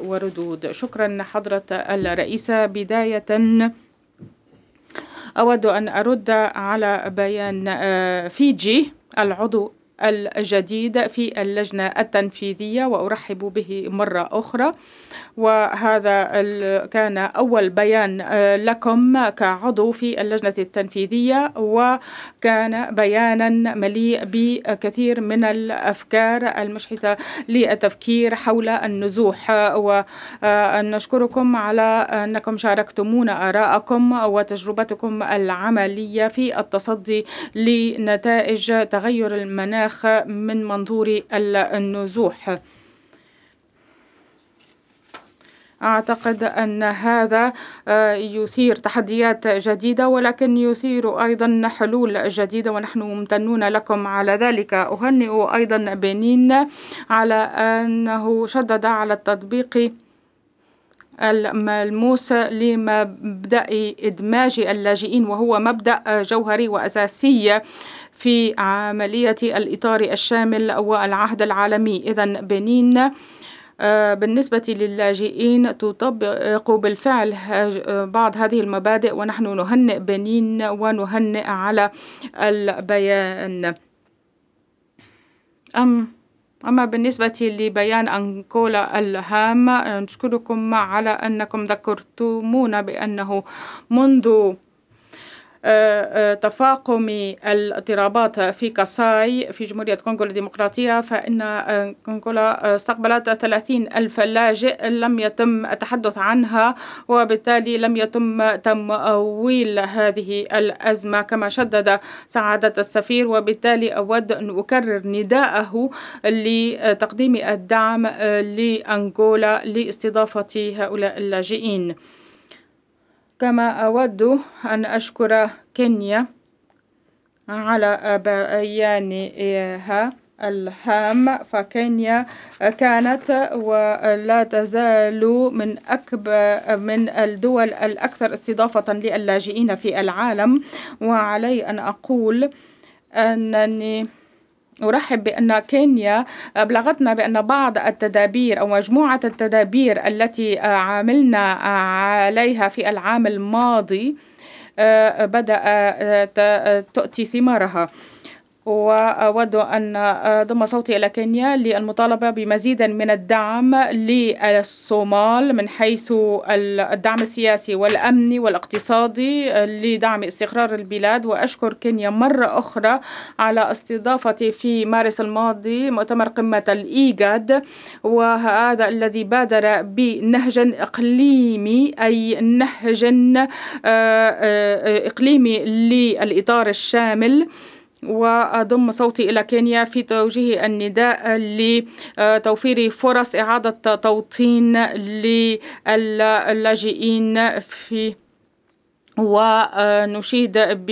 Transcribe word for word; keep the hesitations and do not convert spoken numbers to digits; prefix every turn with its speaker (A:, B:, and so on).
A: وردود. شكرا حضرة الرئيسة. بداية أود أن أرد على بيان فيجي العضو الجديد في اللجنة التنفيذية وأرحب به مرة أخرى، وهذا كان أول بيان لكم كعضو في اللجنة التنفيذية، وكان بيانا مليء بكثير من الأفكار المشحتة للتفكير حول النزوح، ونشكركم على أنكم شاركتمونا آراءكم وتجربتكم العملية في التصدي لنتائج تغير المناخ من منظور النزوح. أعتقد أن هذا يثير تحديات جديدة، ولكن يثير أيضا حلول جديدة، ونحن ممتنون لكم على ذلك. أهنئ أيضا بنين على أنه شدد على التطبيق الملموس لمبدأ إدماج اللاجئين، وهو مبدأ جوهري وأساسي في عملية الإطار الشامل والعهد العالمي. إذن بنين بالنسبة للاجئين تطبق بالفعل بعض هذه المبادئ، ونحن نهنئ بنين ونهنئ على البيان. أم أما بالنسبة لبيان أنغولا الهام، نشكركم على أنكم ذكرتمونا بأنه منذ تفاقم الاضطرابات في كاساي في جمهورية كونغو الديمقراطية، فإن كونغولا استقبلت ثلاثين ألف لاجئ لم يتم التحدث عنها، وبالتالي لم يتم تمويل هذه الأزمة كما شدد سعادة السفير. وبالتالي أود أن أكرر نداءه لتقديم الدعم لأنغولا لاستضافة هؤلاء اللاجئين. كما أود أن أشكر كينيا على بيانها الهام، فكينيا كانت ولا تزال من أكبر من الدول الأكثر استضافة للاجئين في العالم. وعلي أن أقول أنني أرحب بأن كينيا أبلغتنا بأن بعض التدابير أو مجموعة التدابير التي عملنا عليها في العام الماضي بدأت تؤتي ثمارها. وأود أن أضم صوتي إلى كينيا للمطالبة بمزيد من الدعم للصومال من حيث الدعم السياسي والأمني والاقتصادي لدعم استقرار البلاد. وأشكر كينيا مرة أخرى على استضافة في مارس الماضي مؤتمر قمة الإيجاد، وهذا الذي بادر بنهج إقليمي، أي نهج إقليمي للإطار الشامل. وأضم صوتي إلى كينيا في توجيه النداء لتوفير فرص إعادة توطين للاجئين في ونشيد